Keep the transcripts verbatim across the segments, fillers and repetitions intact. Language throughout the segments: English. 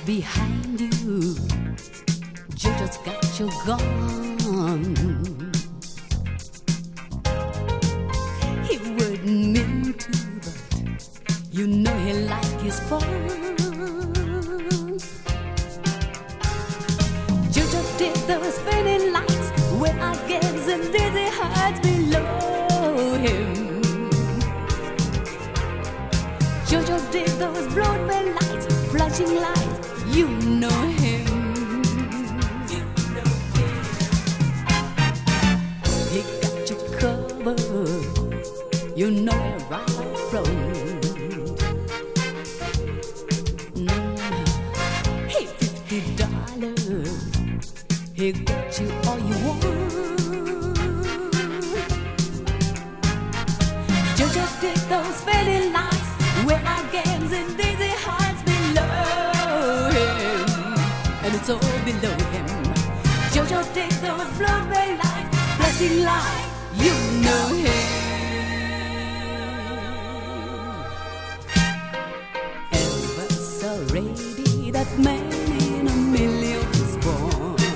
behind you. Jojo's got you gone. He wouldn't mean to, but you know he like his fun. Jojo did those spinning lights where I gives and dizzy hearts below him. Jojo did those Broadway lights, flashing lights, you know him. You know him. He got you covered, you know it right up front. Mm. Hey, fifty dollars, he got you all you want. Jojo did those fairy lights where our games and dizzy hearts below him, and it's all below him. Jojo did those Broadway lights, flashing lights, you know him. Ever so ready, that man in a million was born.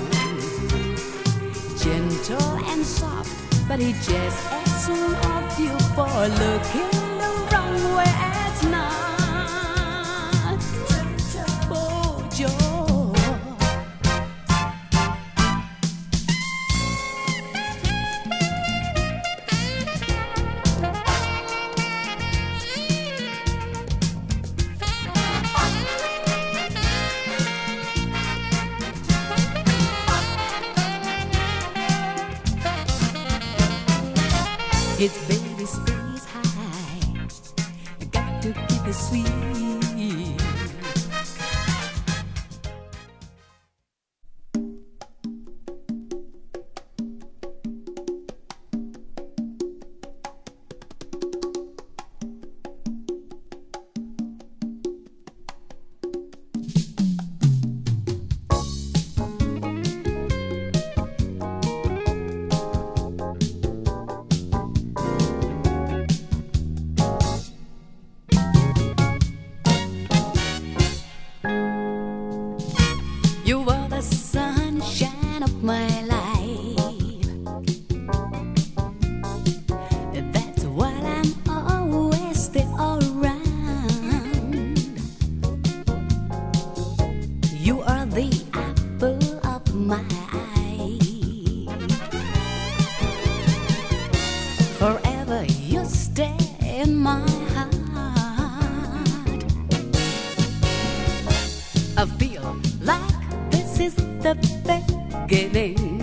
Gentle and soft, but he just as soon off you for looking the wrong way at night. Oh, Joe. His baby stays high, got to keep it sweet. You were the sunshine of my life. That's why I'm always still around. You are the apple of my eye. Forever you stay in my heart. I feel like this is the beginning.